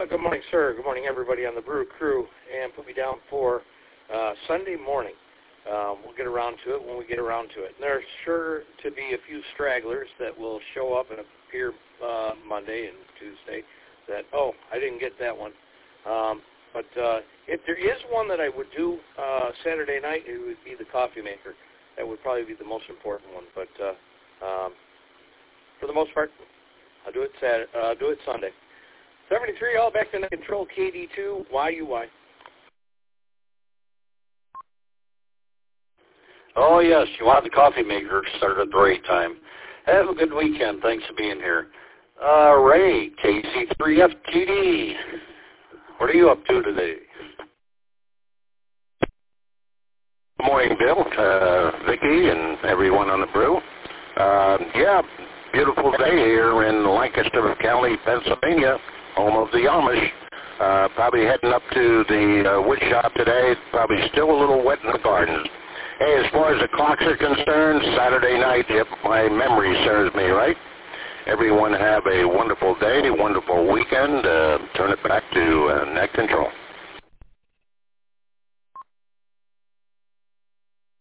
Good morning, sir. Good morning, everybody on the Brew Crew. And put me down for Sunday morning. We'll get around to it when we get around to it. And there's sure to be a few stragglers that will show up and appear Monday and Tuesday that, oh, I didn't get that one. But if there is one that I would do Saturday night, it would be the coffee maker. That would probably be the most important one. But for the most part, I'll do it Sunday. 73, all back to net control, KD2, YUY. Oh, yes, you want the coffee maker started at the right time. Have a good weekend. Thanks for being here. Ray, KC3FTD. What are you up to today? Good morning, Bill, Vicki, and everyone on the brew. Yeah, beautiful day here in Lancaster County, Pennsylvania, home of the Amish. Probably heading up to the wood shop today. Probably still a little wet in the gardens. Hey, as far as the clocks are concerned, Saturday night, if my memory serves me right. Everyone have a wonderful day, wonderful weekend. Turn it back to net control.